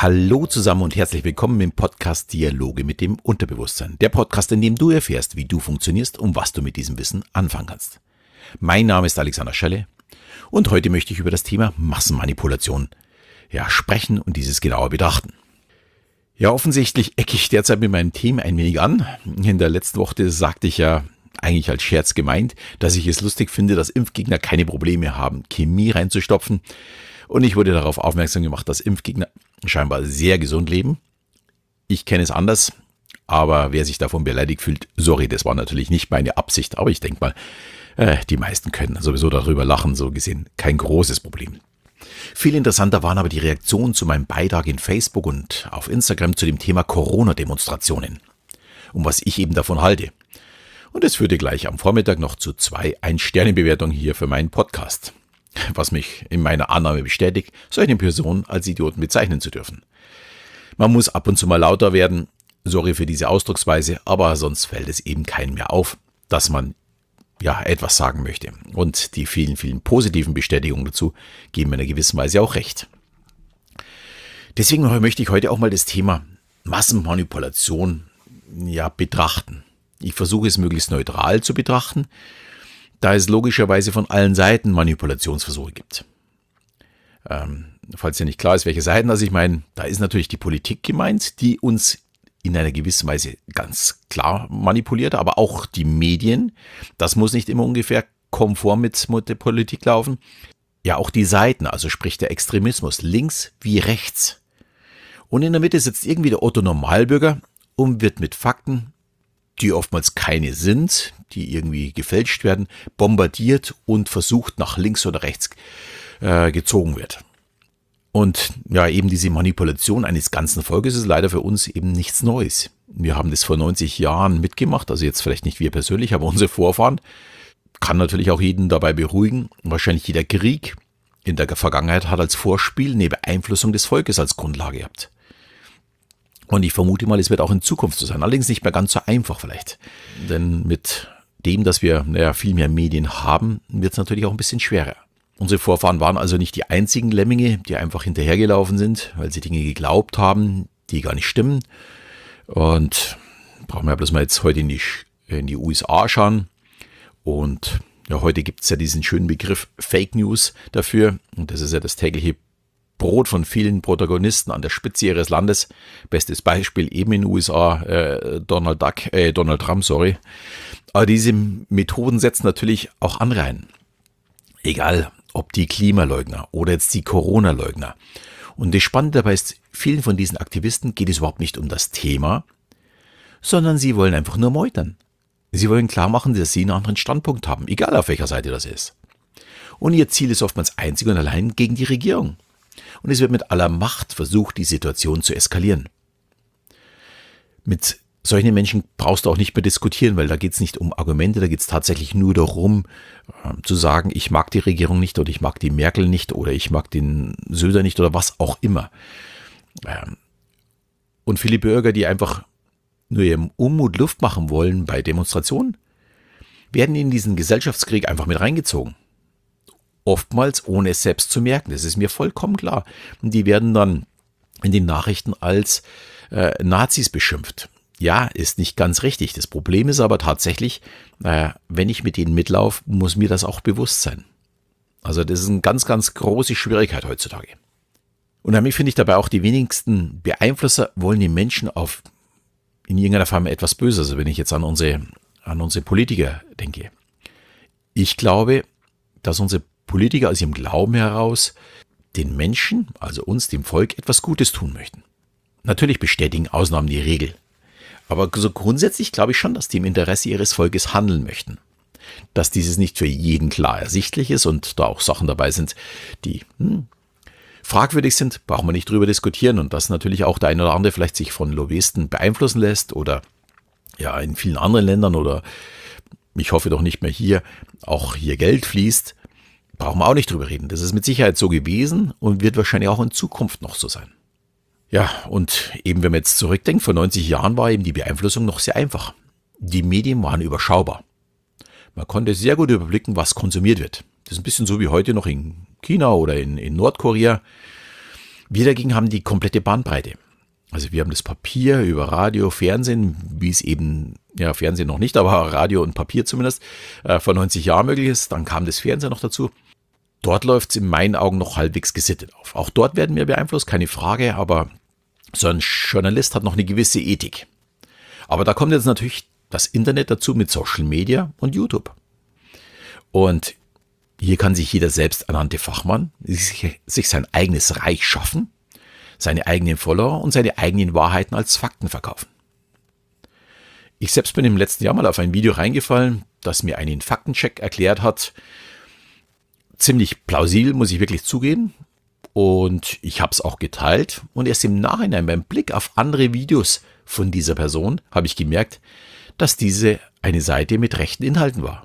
Hallo zusammen und herzlich willkommen im Podcast Dialoge mit dem Unterbewusstsein. Der Podcast, in dem du erfährst, wie du funktionierst und was du mit diesem Wissen anfangen kannst. Mein Name ist Alexander Schelle und heute möchte ich über das Thema Massenmanipulation sprechen und dieses genauer betrachten. Ja, offensichtlich ecke ich derzeit mit meinem Thema ein wenig an. In der letzten Woche sagte ich ja eigentlich als Scherz gemeint, dass ich es lustig finde, dass Impfgegner keine Probleme haben, Chemie reinzustopfen. Und ich wurde darauf aufmerksam gemacht, dass Impfgegner scheinbar sehr gesund leben. Ich kenne es anders, aber wer sich davon beleidigt fühlt, sorry, das war natürlich nicht meine Absicht. Aber ich denke mal, die meisten können sowieso darüber lachen, so gesehen kein großes Problem. Viel interessanter waren aber die Reaktionen zu meinem Beitrag in Facebook und auf Instagram zu dem Thema Corona-Demonstrationen und was ich eben davon halte. Und es führte gleich am Vormittag noch zu 2 Ein-Sterne-Bewertungen hier für meinen Podcast, was mich in meiner Annahme bestätigt, solche Personen als Idioten bezeichnen zu dürfen. Man muss ab und zu mal lauter werden, sorry für diese Ausdrucksweise, aber sonst fällt es eben keinem mehr auf, dass man etwas sagen möchte. Und die vielen, vielen positiven Bestätigungen dazu geben mir in einer gewissen Weise auch recht. Deswegen möchte ich heute auch mal das Thema Massenmanipulation betrachten. Ich versuche es möglichst neutral zu betrachten, da es logischerweise von allen Seiten Manipulationsversuche gibt. Falls ja nicht klar ist, welche Seiten das ich meine, da ist natürlich die Politik gemeint, die uns in einer gewissen Weise ganz klar manipuliert, aber auch die Medien. Das muss nicht immer ungefähr konform mit der Politik laufen. Ja, auch die Seiten, also sprich der Extremismus, links wie rechts. Und in der Mitte sitzt irgendwie der Otto-Normalbürger und wird mit Fakten, die oftmals keine sind, die irgendwie gefälscht werden, bombardiert und versucht nach links oder rechts gezogen wird. Und eben diese Manipulation eines ganzen Volkes ist leider für uns eben nichts Neues. Wir haben das vor 90 Jahren mitgemacht, also jetzt vielleicht nicht wir persönlich, aber unsere Vorfahren. Kann natürlich auch jeden dabei beruhigen. Wahrscheinlich jeder Krieg in der Vergangenheit hat als Vorspiel eine Beeinflussung des Volkes als Grundlage gehabt. Und ich vermute mal, es wird auch in Zukunft so sein. Allerdings nicht mehr ganz so einfach vielleicht. Denn mit dem, dass wir viel mehr Medien haben, wird es natürlich auch ein bisschen schwerer. Unsere Vorfahren waren also nicht die einzigen Lemminge, die einfach hinterhergelaufen sind, weil sie Dinge geglaubt haben, die gar nicht stimmen. Und brauchen wir bloß mal jetzt heute in die USA schauen. Und heute gibt es ja diesen schönen Begriff Fake News dafür. Und das ist ja das tägliche Brot von vielen Protagonisten an der Spitze ihres Landes. Bestes Beispiel eben in den USA, Donald Trump. Aber diese Methoden setzen natürlich auch andere ein. Egal, ob die Klimaleugner oder jetzt die Corona-Leugner. Und das Spannende dabei ist, vielen von diesen Aktivisten geht es überhaupt nicht um das Thema, sondern sie wollen einfach nur meutern. Sie wollen klar machen, dass sie einen anderen Standpunkt haben, egal auf welcher Seite das ist. Und ihr Ziel ist oftmals einzig und allein gegen die Regierung. Und es wird mit aller Macht versucht, die Situation zu eskalieren. Mit solchen Menschen brauchst du auch nicht mehr diskutieren, weil da geht es nicht um Argumente, da geht es tatsächlich nur darum, zu sagen, ich mag die Regierung nicht oder ich mag die Merkel nicht oder ich mag den Söder nicht oder was auch immer. Und viele Bürger, die einfach nur ihrem Unmut Luft machen wollen bei Demonstrationen, werden in diesen Gesellschaftskrieg einfach mit reingezogen. Oftmals ohne es selbst zu merken, das ist mir vollkommen klar. Und die werden dann in den Nachrichten als Nazis beschimpft. Ja, ist nicht ganz richtig. Das Problem ist aber tatsächlich, wenn ich mit denen mitlaufe, muss mir das auch bewusst sein. Also das ist eine ganz, ganz große Schwierigkeit heutzutage. Und damit finde ich dabei auch, die wenigsten Beeinflusser wollen den Menschen in irgendeiner Form etwas Böses. Also wenn ich jetzt an unsere Politiker denke. Ich glaube, dass unsere Politiker aus ihrem Glauben heraus den Menschen, also uns, dem Volk, etwas Gutes tun möchten. Natürlich bestätigen Ausnahmen die Regel. Aber so grundsätzlich glaube ich schon, dass die im Interesse ihres Volkes handeln möchten. Dass dieses nicht für jeden klar ersichtlich ist und da auch Sachen dabei sind, die fragwürdig sind, brauchen wir nicht drüber diskutieren. Und dass natürlich auch der eine oder andere vielleicht sich von Lobbyisten beeinflussen lässt oder in vielen anderen Ländern oder ich hoffe doch nicht mehr hier, auch hier Geld fließt, brauchen wir auch nicht drüber reden. Das ist mit Sicherheit so gewesen und wird wahrscheinlich auch in Zukunft noch so sein. Ja, und eben wenn man jetzt zurückdenkt, vor 90 Jahren war eben die Beeinflussung noch sehr einfach. Die Medien waren überschaubar. Man konnte sehr gut überblicken, was konsumiert wird. Das ist ein bisschen so wie heute noch in China oder in Nordkorea. Wir dagegen haben die komplette Bandbreite. Also wir haben das Papier über Radio, Fernsehen, wie es eben, ja Fernsehen noch nicht, aber Radio und Papier zumindest, vor 90 Jahren möglich ist. Dann kam das Fernsehen noch dazu. Dort läuft es in meinen Augen noch halbwegs gesittet auf. Auch dort werden wir beeinflusst, keine Frage, aber so ein Journalist hat noch eine gewisse Ethik. Aber da kommt jetzt natürlich das Internet dazu mit Social Media und YouTube. Und hier kann sich jeder selbsternannte Fachmann sich sein eigenes Reich schaffen, seine eigenen Follower und seine eigenen Wahrheiten als Fakten verkaufen. Ich selbst bin im letzten Jahr mal auf ein Video reingefallen, das mir einen Faktencheck erklärt hat. Ziemlich plausibel, muss ich wirklich zugeben. Und ich habe es auch geteilt. Und erst im Nachhinein beim Blick auf andere Videos von dieser Person habe ich gemerkt, dass diese eine Seite mit rechten Inhalten war.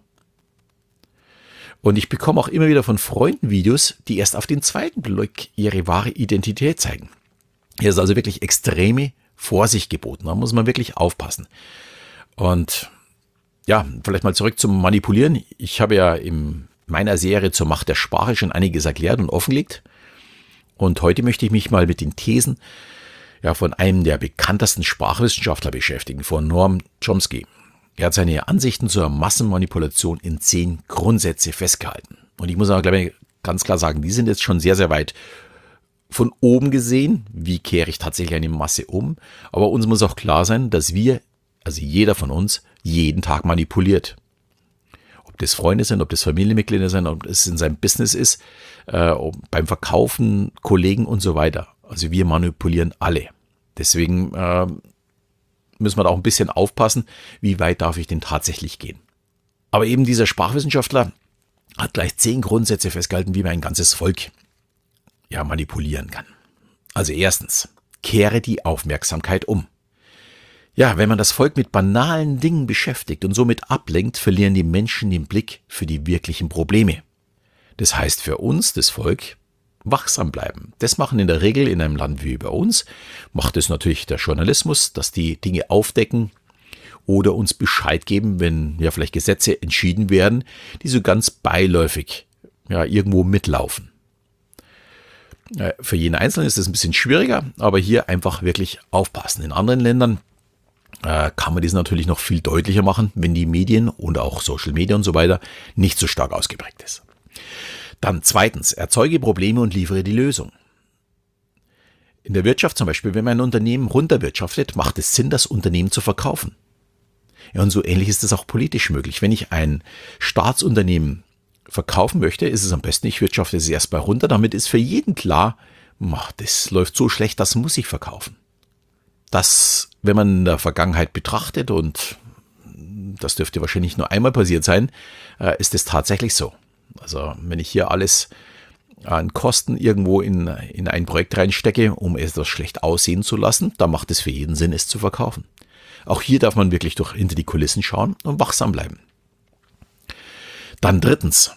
Und ich bekomme auch immer wieder von Freunden Videos, die erst auf den zweiten Blick ihre wahre Identität zeigen. Hier ist also wirklich extreme Vorsicht geboten. Da muss man wirklich aufpassen. Und ja, vielleicht mal zurück zum Manipulieren. Ich habe ja in meiner Serie zur Macht der Sprache schon einiges erklärt und offengelegt. Und heute möchte ich mich mal mit den Thesen von einem der bekanntesten Sprachwissenschaftler beschäftigen, von Noam Chomsky. Er hat seine Ansichten zur Massenmanipulation in 10 Grundsätze festgehalten. Und ich muss aber gleich ganz klar sagen, die sind jetzt schon sehr, sehr weit von oben gesehen. Wie kehre ich tatsächlich eine Masse um? Aber uns muss auch klar sein, dass wir, also jeder von uns, jeden Tag manipuliert. Ob das Freunde sind, ob das Familienmitglieder sind, ob es in seinem Business ist, beim Verkaufen, Kollegen und so weiter. Also wir manipulieren alle. Deswegen müssen wir da auch ein bisschen aufpassen, wie weit darf ich denn tatsächlich gehen. Aber eben dieser Sprachwissenschaftler hat gleich 10 Grundsätze festgehalten, wie man ein ganzes Volk manipulieren kann. Also erstens, kehre die Aufmerksamkeit um. Ja, wenn man das Volk mit banalen Dingen beschäftigt und somit ablenkt, verlieren die Menschen den Blick für die wirklichen Probleme. Das heißt für uns, das Volk, wachsam bleiben. Das machen in der Regel in einem Land wie bei uns, macht es natürlich der Journalismus, dass die Dinge aufdecken oder uns Bescheid geben, wenn vielleicht Gesetze entschieden werden, die so ganz beiläufig irgendwo mitlaufen. Für jeden Einzelnen ist es ein bisschen schwieriger, aber hier einfach wirklich aufpassen. In anderen Ländern kann man das natürlich noch viel deutlicher machen, wenn die Medien und auch Social Media und so weiter nicht so stark ausgeprägt ist. Dann zweitens, erzeuge Probleme und liefere die Lösung. In der Wirtschaft zum Beispiel, wenn man ein Unternehmen runterwirtschaftet, macht es Sinn, das Unternehmen zu verkaufen. Ja, und so ähnlich ist es auch politisch möglich. Wenn ich ein Staatsunternehmen verkaufen möchte, ist es am besten, ich wirtschafte es erstmal runter, damit ist für jeden klar, das läuft so schlecht, das muss ich verkaufen. Das, wenn man in der Vergangenheit betrachtet, und das dürfte wahrscheinlich nur einmal passiert sein, ist es tatsächlich so. Also wenn ich hier alles an Kosten irgendwo in ein Projekt reinstecke, um etwas schlecht aussehen zu lassen, dann macht es für jeden Sinn, es zu verkaufen. Auch hier darf man wirklich hinter die Kulissen schauen und wachsam bleiben. Dann drittens,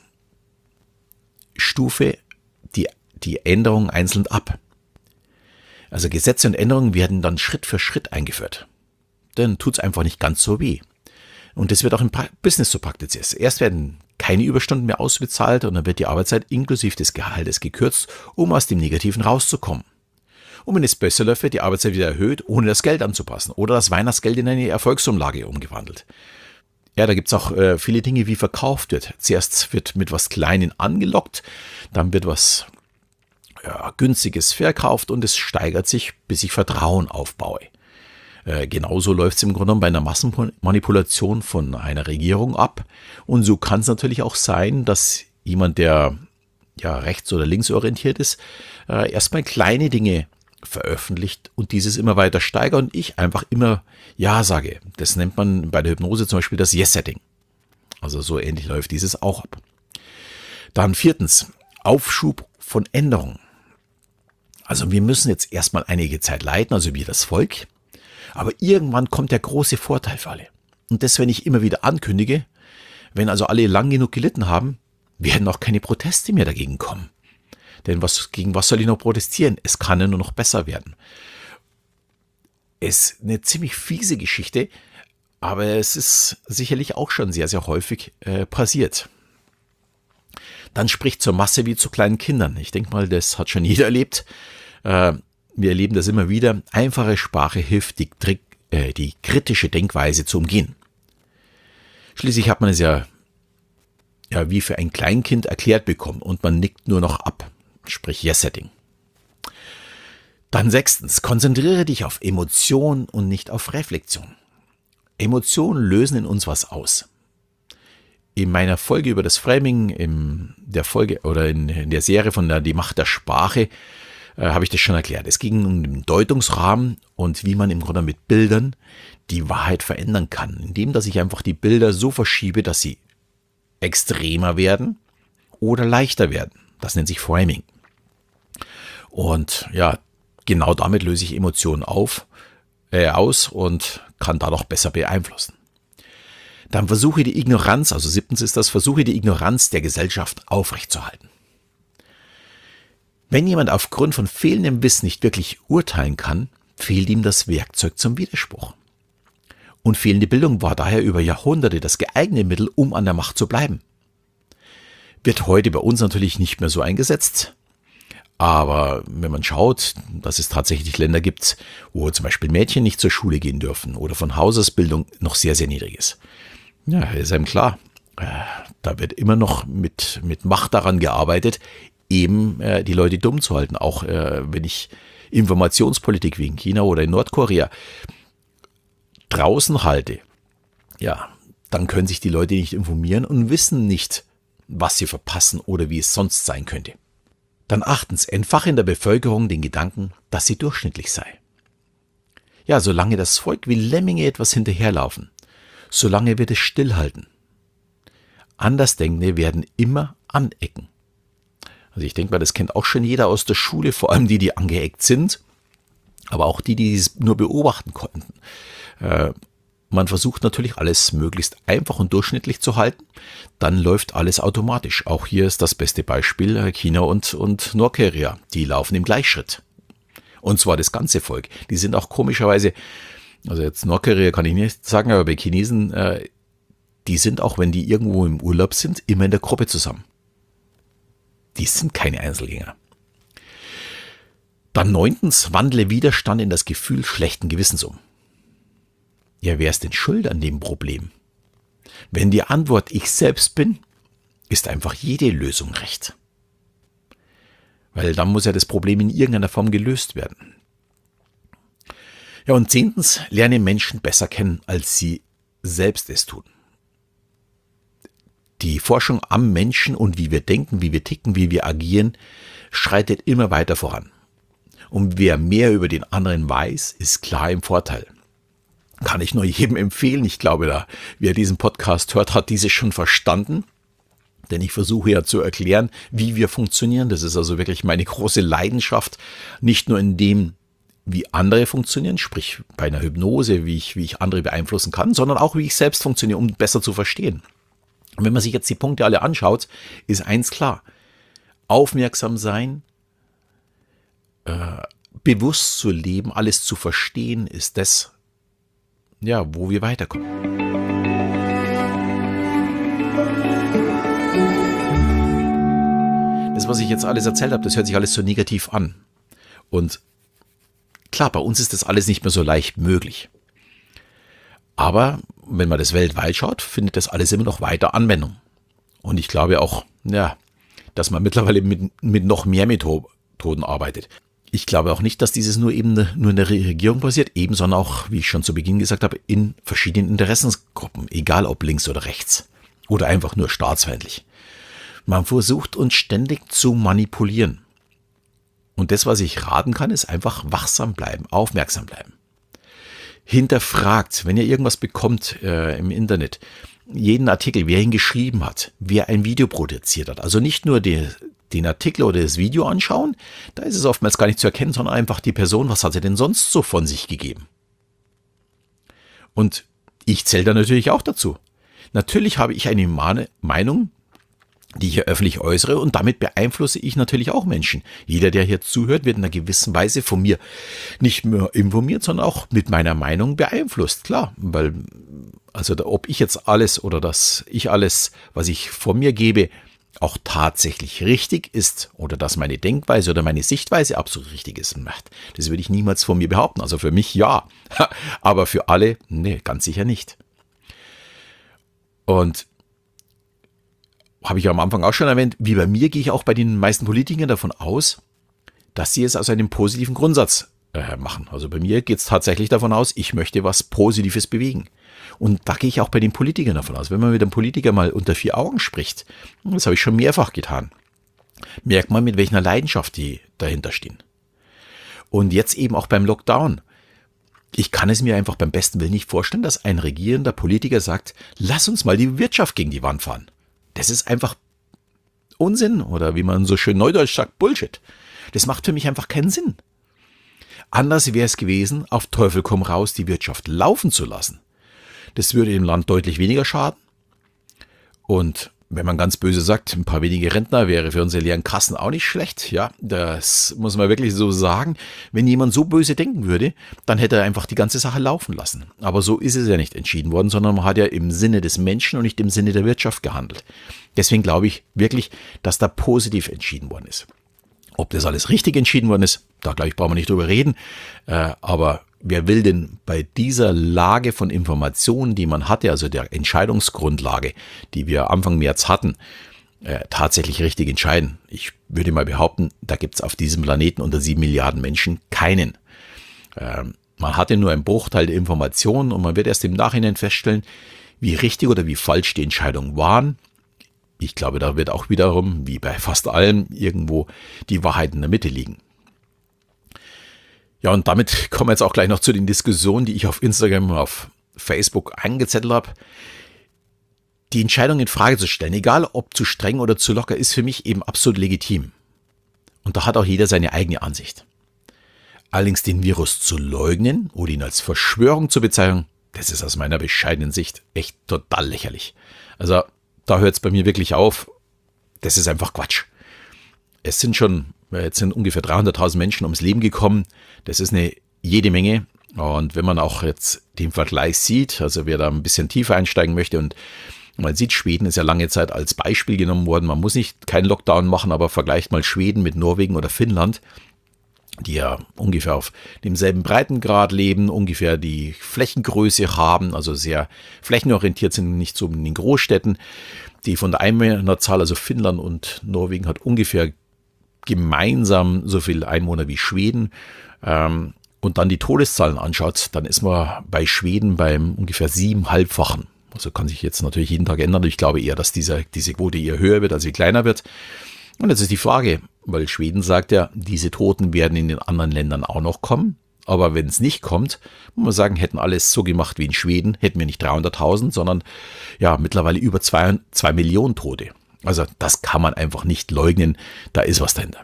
stufe die Änderungen einzeln ab. Also Gesetze und Änderungen werden dann Schritt für Schritt eingeführt. Dann tut es einfach nicht ganz so weh. Und das wird auch im Business so praktiziert. Erst werden keine Überstunden mehr ausbezahlt und dann wird die Arbeitszeit inklusive des Gehaltes gekürzt, um aus dem Negativen rauszukommen. Und wenn es besser läuft, wird die Arbeitszeit wieder erhöht, ohne das Geld anzupassen oder das Weihnachtsgeld in eine Erfolgsumlage umgewandelt. Ja, da gibt es auch viele Dinge, wie verkauft wird. Zuerst wird mit was Kleinem angelockt, dann wird was Günstiges verkauft und es steigert sich, bis ich Vertrauen aufbaue. Genauso läuft es im Grunde genommen bei einer Massenmanipulation von einer Regierung ab. Und so kann es natürlich auch sein, dass jemand, der rechts- oder linksorientiert ist, erstmal kleine Dinge veröffentlicht und dieses immer weiter steigert und ich einfach immer Ja sage. Das nennt man bei der Hypnose zum Beispiel das Yes-Setting. Also so ähnlich läuft dieses auch ab. Dann viertens, Aufschub von Änderungen. Also wir müssen jetzt erstmal einige Zeit leiden, also wir das Volk. Aber irgendwann kommt der große Vorteil für alle. Und das, wenn ich immer wieder ankündige, wenn also alle lang genug gelitten haben, werden auch keine Proteste mehr dagegen kommen. Denn gegen was soll ich noch protestieren? Es kann ja nur noch besser werden. Es ist eine ziemlich fiese Geschichte, aber es ist sicherlich auch schon sehr, sehr häufig passiert. Dann spricht zur Masse wie zu kleinen Kindern. Ich denke mal, das hat schon jeder erlebt. Wir erleben das immer wieder. Einfache Sprache hilft, die kritische Denkweise zu umgehen. Schließlich hat man es ja wie für ein Kleinkind erklärt bekommen und man nickt nur noch ab, sprich Yes-Setting. Dann 6. Konzentriere dich auf Emotion und nicht auf Reflexion. Emotionen lösen in uns was aus. In meiner Folge über das Framing, in der Serie von Die Macht der Sprache, habe ich das schon erklärt. Es ging um den Deutungsrahmen und wie man im Grunde mit Bildern die Wahrheit verändern kann, indem dass ich einfach die Bilder so verschiebe, dass sie extremer werden oder leichter werden. Das nennt sich Framing. Und ja, genau damit löse ich Emotionen aus und kann dadurch besser beeinflussen. Dann versuche die Ignoranz, also 7. ist das, versuche die Ignoranz der Gesellschaft aufrechtzuerhalten. Wenn jemand aufgrund von fehlendem Wissen nicht wirklich urteilen kann, fehlt ihm das Werkzeug zum Widerspruch. Und fehlende Bildung war daher über Jahrhunderte das geeignete Mittel, um an der Macht zu bleiben. Wird heute bei uns natürlich nicht mehr so eingesetzt. Aber wenn man schaut, dass es tatsächlich Länder gibt, wo zum Beispiel Mädchen nicht zur Schule gehen dürfen oder von Hausausbildung noch sehr, sehr niedrig ist. Ja, ist einem klar, da wird immer noch mit Macht daran gearbeitet, eben die Leute dumm zu halten. Auch wenn ich Informationspolitik wie in China oder in Nordkorea draußen halte, ja, dann können sich die Leute nicht informieren und wissen nicht, was sie verpassen oder wie es sonst sein könnte. Dann 8. Entfache in der Bevölkerung den Gedanken, dass sie durchschnittlich sei. Ja, solange das Volk wie Lemminge etwas hinterherlaufen, solange wird es stillhalten. Andersdenkende werden immer anecken. Also ich denke mal, das kennt auch schon jeder aus der Schule, vor allem die angeeckt sind, aber auch die es nur beobachten konnten. Man versucht natürlich alles möglichst einfach und durchschnittlich zu halten, dann läuft alles automatisch. Auch hier ist das beste Beispiel China und Nordkorea, die laufen im Gleichschritt. Und zwar das ganze Volk. Die sind auch komischerweise, also jetzt Nordkorea kann ich nicht sagen, aber bei Chinesen, die sind auch, wenn die irgendwo im Urlaub sind, immer in der Gruppe zusammen. Die sind keine Einzelgänger. Dann 9. Wandle Widerstand in das Gefühl schlechten Gewissens um. Ja, wer ist denn schuld an dem Problem? Wenn die Antwort ich selbst bin, ist einfach jede Lösung recht. Weil dann muss ja das Problem in irgendeiner Form gelöst werden. Ja, und 10. lerne Menschen besser kennen, als sie selbst es tun. Die Forschung am Menschen und wie wir denken, wie wir ticken, wie wir agieren, schreitet immer weiter voran. Und wer mehr über den anderen weiß, ist klar im Vorteil. Kann ich nur jedem empfehlen. Ich glaube, wer diesen Podcast hört, hat dieses schon verstanden. Denn ich versuche ja zu erklären, wie wir funktionieren. Das ist also wirklich meine große Leidenschaft. Nicht nur in dem, wie andere funktionieren, sprich bei einer Hypnose, wie ich andere beeinflussen kann, sondern auch, wie ich selbst funktioniere, um besser zu verstehen. Und wenn man sich jetzt die Punkte alle anschaut, ist eins klar. Aufmerksam sein, bewusst zu leben, alles zu verstehen, ist das, ja, wo wir weiterkommen. Das, was ich jetzt alles erzählt habe, das hört sich alles so negativ an. Und klar, bei uns ist das alles nicht mehr so leicht möglich. Aber wenn man das weltweit schaut, findet das alles immer noch weiter Anwendung. Und ich glaube auch, ja, dass man mittlerweile mit noch mehr Methoden arbeitet. Ich glaube auch nicht, dass dieses nur in der Regierung passiert, sondern auch, wie ich schon zu Beginn gesagt habe, in verschiedenen Interessensgruppen, egal ob links oder rechts oder einfach nur staatsfeindlich. Man versucht uns ständig zu manipulieren. Und das, was ich raten kann, ist einfach wachsam bleiben, aufmerksam bleiben. Hinterfragt, wenn ihr irgendwas bekommt im Internet, jeden Artikel, wer ihn geschrieben hat, wer ein Video produziert hat. Also nicht nur den Artikel oder das Video anschauen, da ist es oftmals gar nicht zu erkennen, sondern einfach die Person, was hat sie denn sonst so von sich gegeben. Und ich zähle da natürlich auch dazu. Natürlich habe ich eine Meinung, die ich hier öffentlich äußere, und damit beeinflusse ich natürlich auch Menschen. Jeder, der hier zuhört, wird in einer gewissen Weise von mir nicht nur informiert, sondern auch mit meiner Meinung beeinflusst. Klar, weil, also ob ich jetzt alles oder dass ich alles, was ich von mir gebe, auch tatsächlich richtig ist oder dass meine Denkweise oder meine Sichtweise absolut richtig ist, das würde ich niemals von mir behaupten. Also für mich ja, aber für alle, nee, ganz sicher nicht. Und habe ich ja am Anfang auch schon erwähnt, wie bei mir gehe ich auch bei den meisten Politikern davon aus, dass sie es aus einem positiven Grundsatz machen. Also bei mir geht es tatsächlich davon aus, ich möchte was Positives bewegen. Und da gehe ich auch bei den Politikern davon aus. Wenn man mit einem Politiker mal unter 4 Augen spricht, das habe ich schon mehrfach getan, merkt man, mit welcher Leidenschaft die dahinter stehen. Und jetzt eben auch beim Lockdown. Ich kann es mir einfach beim besten Willen nicht vorstellen, dass ein regierender Politiker sagt, lass uns mal die Wirtschaft gegen die Wand fahren. Das ist einfach Unsinn oder wie man so schön neudeutsch sagt, Bullshit. Das macht für mich einfach keinen Sinn. Anders wäre es gewesen, auf Teufel komm raus die Wirtschaft laufen zu lassen. Das würde dem Land deutlich weniger schaden. Und wenn man ganz böse sagt, ein paar wenige Rentner wäre für unsere leeren Kassen auch nicht schlecht. Ja, das muss man wirklich so sagen. Wenn jemand so böse denken würde, dann hätte er einfach die ganze Sache laufen lassen. Aber so ist es ja nicht entschieden worden, sondern man hat ja im Sinne des Menschen und nicht im Sinne der Wirtschaft gehandelt. Deswegen glaube ich wirklich, dass da positiv entschieden worden ist. Ob das alles richtig entschieden worden ist, da glaube ich, brauchen wir nicht drüber reden. Aber wer will denn bei dieser Lage von Informationen, die man hatte, also der Entscheidungsgrundlage, die wir Anfang März hatten, tatsächlich richtig entscheiden? Ich würde mal behaupten, da gibt es auf diesem Planeten unter 7 Milliarden Menschen keinen. Man hatte nur einen Bruchteil der Informationen und man wird erst im Nachhinein feststellen, wie richtig oder wie falsch die Entscheidungen waren. Ich glaube, da wird auch wiederum, wie bei fast allem, irgendwo die Wahrheit in der Mitte liegen. Ja, und damit kommen wir jetzt auch gleich noch zu den Diskussionen, die ich auf Instagram und auf Facebook angezettelt habe. Die Entscheidung in Frage zu stellen, egal ob zu streng oder zu locker, ist für mich eben absolut legitim. Und da hat auch jeder seine eigene Ansicht. Allerdings den Virus zu leugnen oder ihn als Verschwörung zu bezeichnen, das ist aus meiner bescheidenen Sicht echt total lächerlich. Also da hört es bei mir wirklich auf. Das ist einfach Quatsch. Jetzt sind ungefähr 300.000 Menschen ums Leben gekommen. Das ist eine jede Menge. Und wenn man auch jetzt den Vergleich sieht, also wer da ein bisschen tiefer einsteigen möchte und man sieht, Schweden ist ja lange Zeit als Beispiel genommen worden. Man muss nicht keinen Lockdown machen, aber vergleicht mal Schweden mit Norwegen oder Finnland, die ja ungefähr auf demselben Breitengrad leben, ungefähr die Flächengröße haben, also sehr flächenorientiert sind, nicht so in den Großstädten. Die von der Einwohnerzahl, also Finnland und Norwegen, hat ungefähr gemeinsam so viel Einwohner wie Schweden. Und dann die Todeszahlen anschaut, dann ist man bei Schweden beim ungefähr 7,5-fachen. Also kann sich jetzt natürlich jeden Tag ändern. Ich glaube eher, dass diese Quote eher höher wird, als sie kleiner wird. Und jetzt ist die Frage, weil Schweden sagt ja, diese Toten werden in den anderen Ländern auch noch kommen. Aber wenn es nicht kommt, muss man sagen, hätten alles so gemacht wie in Schweden, hätten wir nicht 300.000, sondern ja mittlerweile über 2 Millionen Tote. Also das kann man einfach nicht leugnen, da ist was dahinter.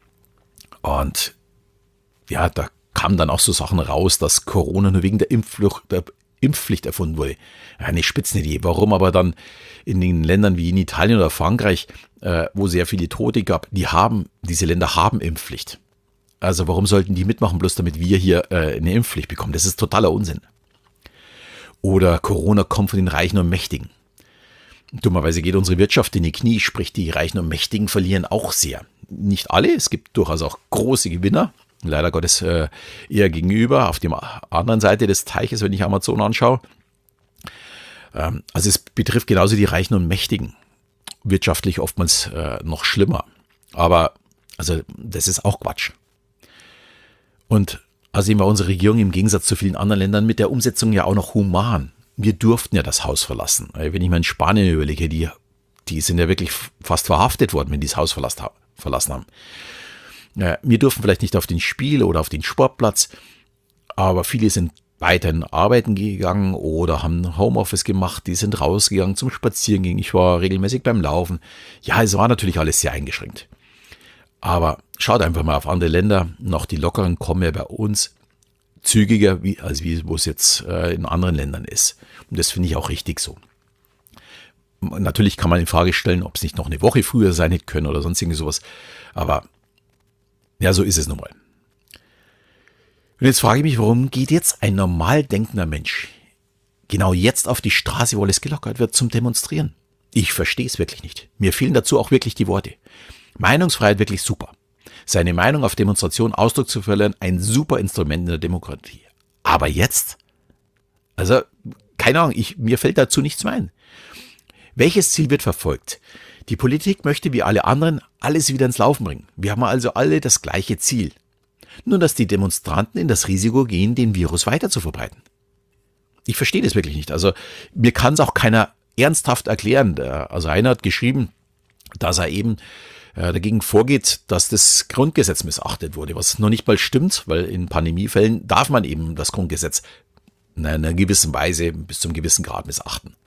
Und ja, da kamen dann auch so Sachen raus, dass Corona nur wegen der Impfpflicht erfunden wurde. Ja, eine Spitzenidee. Warum aber dann in den Ländern wie in Italien oder Frankreich, wo sehr viele Tote gab, diese Länder haben Impfpflicht. Also warum sollten die mitmachen, bloß damit wir hier eine Impfpflicht bekommen? Das ist totaler Unsinn. Oder Corona kommt von den Reichen und Mächtigen. Dummerweise geht unsere Wirtschaft in die Knie, sprich die Reichen und Mächtigen verlieren auch sehr. Nicht alle, es gibt durchaus auch große Gewinner. Leider Gottes eher gegenüber, auf der anderen Seite des Teiches, wenn ich Amazon anschaue. Also es betrifft genauso die Reichen und Mächtigen. Wirtschaftlich oftmals noch schlimmer. Aber also das ist auch Quatsch. Und außerdem war unsere Regierung im Gegensatz zu vielen anderen Ländern mit der Umsetzung ja auch noch human. Wir durften ja das Haus verlassen. Wenn ich mal in Spanien überlege, die sind ja wirklich fast verhaftet worden, wenn die das Haus verlassen haben. Wir durften vielleicht nicht auf den Spiel oder auf den Sportplatz, aber viele sind weiterhin arbeiten gegangen oder haben Homeoffice gemacht, die sind rausgegangen zum Spazierengehen. Ich war regelmäßig beim Laufen. Ja, es war natürlich alles sehr eingeschränkt. Aber schaut einfach mal auf andere Länder. Noch die Lockeren kommen ja bei uns zügiger, als wo es jetzt in anderen Ländern ist. Und das finde ich auch richtig so. Natürlich kann man in Frage stellen, ob es nicht noch eine Woche früher sein hätte können oder sonst irgendwie sowas. Aber ja, so ist es nun mal. Und jetzt frage ich mich, warum geht jetzt ein normal denkender Mensch genau jetzt auf die Straße, wo alles gelockert wird, zum Demonstrieren? Ich verstehe es wirklich nicht. Mir fehlen dazu auch wirklich die Worte. Meinungsfreiheit wirklich super. Seine Meinung auf Demonstrationen Ausdruck zu verleihen, ein super Instrument in der Demokratie. Aber jetzt? Also, keine Ahnung, mir fällt dazu nichts mehr ein. Welches Ziel wird verfolgt? Die Politik möchte wie alle anderen alles wieder ins Laufen bringen. Wir haben also alle das gleiche Ziel. Nur, dass die Demonstranten in das Risiko gehen, den Virus weiter zu verbreiten. Ich verstehe das wirklich nicht. Also, mir kann es auch keiner ernsthaft erklären. Also, einer hat geschrieben, dass er eben dagegen vorgeht, dass das Grundgesetz missachtet wurde, was noch nicht mal stimmt, weil in Pandemiefällen darf man eben das Grundgesetz in einer gewissen Weise bis zum gewissen Grad missachten.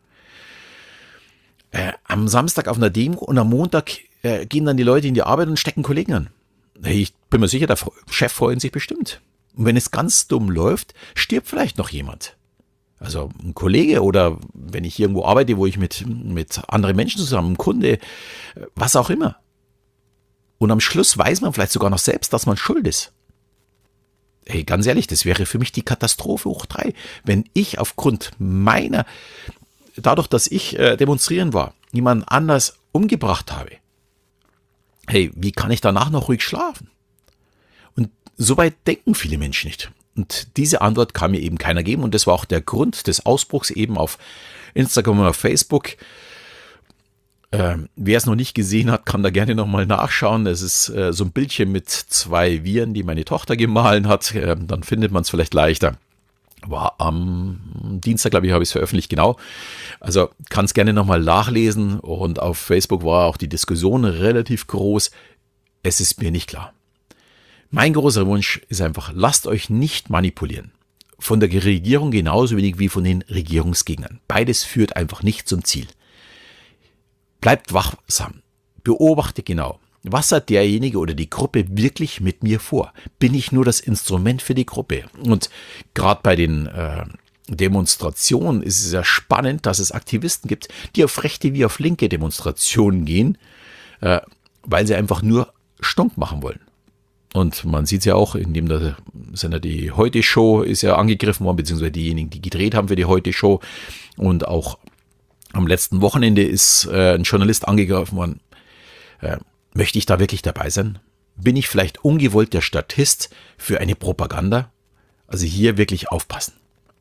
Am Samstag auf einer Demo und am Montag gehen dann die Leute in die Arbeit und stecken Kollegen an. Ich bin mir sicher, der Chef freut sich bestimmt. Und wenn es ganz dumm läuft, stirbt vielleicht noch jemand. Also ein Kollege oder wenn ich irgendwo arbeite, wo ich mit anderen Menschen zusammen, ein Kunde, was auch immer. Und am Schluss weiß man vielleicht sogar noch selbst, dass man schuld ist. Hey, ganz ehrlich, das wäre für mich die Katastrophe hoch 3, wenn ich aufgrund dadurch, dass ich demonstrieren war, jemand anders umgebracht habe. Hey, wie kann ich danach noch ruhig schlafen? Und so weit denken viele Menschen nicht. Und diese Antwort kann mir eben keiner geben. Und das war auch der Grund des Ausbruchs eben auf Instagram und auf Facebook. Wer es noch nicht gesehen hat, kann da gerne nochmal nachschauen. Es ist so ein Bildchen mit 2 Viren, die meine Tochter gemahlen hat. Dann findet man es vielleicht leichter. War am Dienstag, glaube ich, habe ich es veröffentlicht, genau. Also kann es gerne nochmal nachlesen. Und auf Facebook war auch die Diskussion relativ groß. Es ist mir nicht klar. Mein großer Wunsch ist einfach, lasst euch nicht manipulieren. Von der Regierung genauso wenig wie von den Regierungsgegnern. Beides führt einfach nicht zum Ziel. Bleibt wachsam, beobachte genau, was hat derjenige oder die Gruppe wirklich mit mir vor? Bin ich nur das Instrument für die Gruppe? Und gerade bei den Demonstrationen ist es ja spannend, dass es Aktivisten gibt, die auf rechte wie auf linke Demonstrationen gehen, weil sie einfach nur stunk machen wollen. Und man sieht es ja auch, indem der Sender die Heute-Show ist ja angegriffen worden, beziehungsweise diejenigen, die gedreht haben für die Heute-Show. Und auch am letzten Wochenende ist ein Journalist angegriffen worden. Möchte ich da wirklich dabei sein? Bin ich vielleicht ungewollt der Statist für eine Propaganda? Also hier wirklich aufpassen.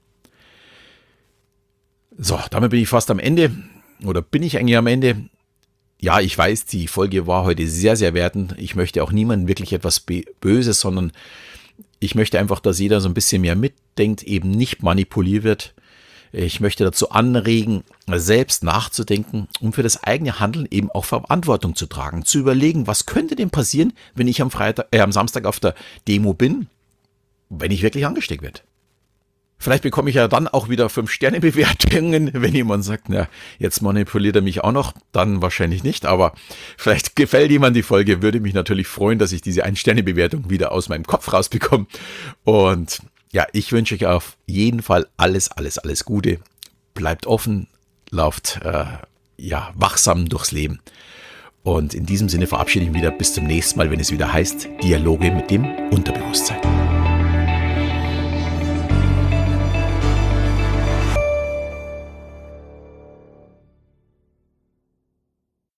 So, damit bin ich fast am Ende. Oder bin ich eigentlich am Ende? Ja, ich weiß, die Folge war heute sehr, sehr wertend. Ich möchte auch niemandem wirklich etwas Böses, sondern ich möchte einfach, dass jeder so ein bisschen mehr mitdenkt, eben nicht manipuliert wird. Ich möchte dazu anregen, selbst nachzudenken und für das eigene Handeln eben auch Verantwortung zu tragen, zu überlegen, was könnte denn passieren, wenn ich am Samstag auf der Demo bin, wenn ich wirklich angesteckt werde. Vielleicht bekomme ich ja dann auch wieder 5-Sterne-Bewertungen, wenn jemand sagt, na, jetzt manipuliert er mich auch noch, dann wahrscheinlich nicht, aber vielleicht gefällt jemand die Folge, würde mich natürlich freuen, dass ich diese 1-Sterne-Bewertung wieder aus meinem Kopf rausbekomme. Und ja, ich wünsche euch auf jeden Fall alles Gute. Bleibt offen, lauft wachsam durchs Leben. Und in diesem Sinne verabschiede ich mich wieder bis zum nächsten Mal, wenn es wieder heißt Dialoge mit dem Unterbewusstsein.